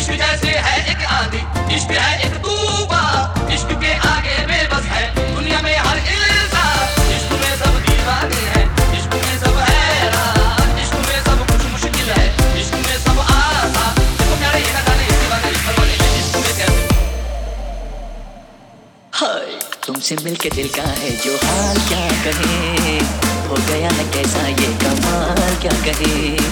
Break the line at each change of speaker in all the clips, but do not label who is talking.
इश्क जैसे है एक आंधी, इश्क है एक तूफान, इश्क के आगे बेबस है दुनिया में हर इंसान। इश्क में सब दीवाने हैं, इश्क में सब हैरान, इश्क में सब कुछ मुश्किल है, इश्क में सब आसान। देखो प्यारे ये ना जाने इसके बारे में परवाने हैं, इश्क में कैसे।
हाय तुमसे मिलके दिल का है जो हाल क्या कहे, हो गया है कैसा ये कमाल क्या कहे।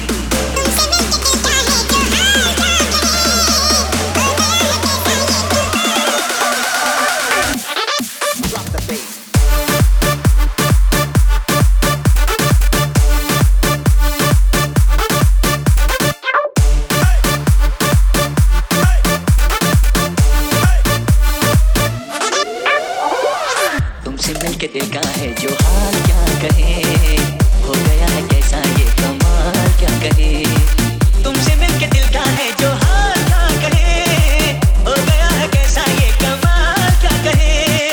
तुमसे मिलके दिल का है जो हाल क्या कहे, हो गया है कैसा ये कमाल क्या कहे। तुमसे मिलके दिल का है जो हाल क्या कहे, हो गया है कैसा ये कमाल क्या कहे।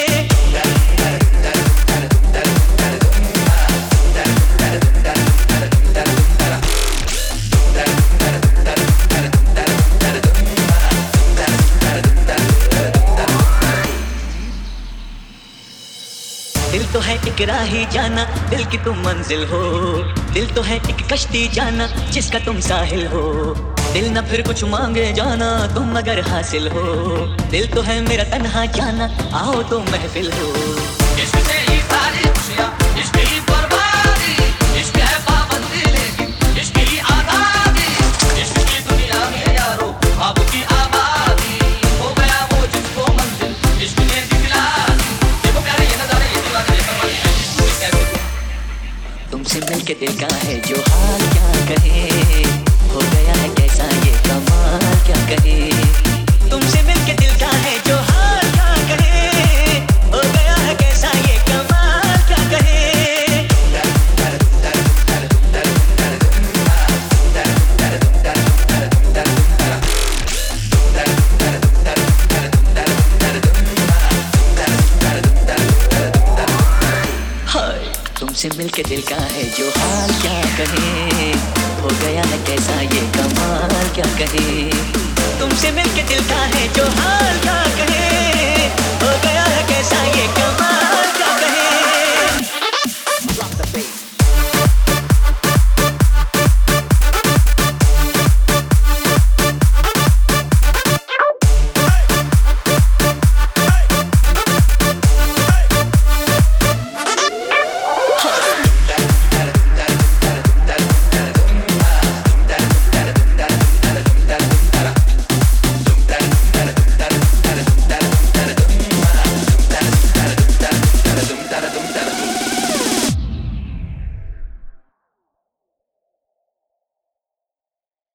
दिल तो है एक राही जाना, दिल की तुम मंजिल हो। दिल तो है एक कश्ती जाना, जिसका तुम साहिल हो। दिल न फिर कुछ मांगे जाना, तुम अगर हासिल हो। दिल तो है मेरा तन्हा जाना, आओ तो महफिल हो।
इश्क से ही सारी खुशियाँ, इश्क ही बर्बादी, इश्क है पाबंदी लेकिन इश्क ही आजादी। इश्क की दुनिया में यारो ख्वाब की आबादी, हो गया वो जिसको मंजिल इश्क ने दिखला दी। देखो प्यारे ये नजारे ये दीवाने ये परवाने हैं, इश्क में कैसे।
तुमसे मिलके दिल का है जो हाल क्या कहे, हो गया है कैसा ये कमाल क्या कहे। तुमसे मिलके दिल का है जो हाल क्या कहे, हो गया है कैसा ये कमाल क्या कहे। हाय तुमसे मिलके दिल का है जो हाल क्या कहे, हो गया है कैसा ये कमाल क्या कहे। तुमसे मिलके दिल का है जो हाल क्या कहे, हो गया है कैसा ये कमाल।